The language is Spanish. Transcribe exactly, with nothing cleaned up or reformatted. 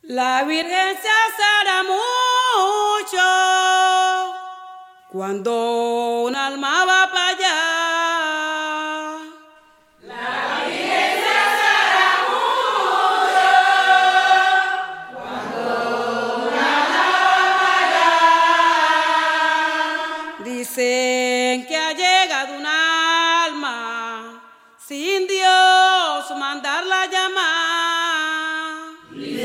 La Virgen se azara mucho cuando un alma va para allá. La Virgen se azara mucho cuando un alma va para allá. Dicen que ha llegado un alma sin Dios mandarla allá.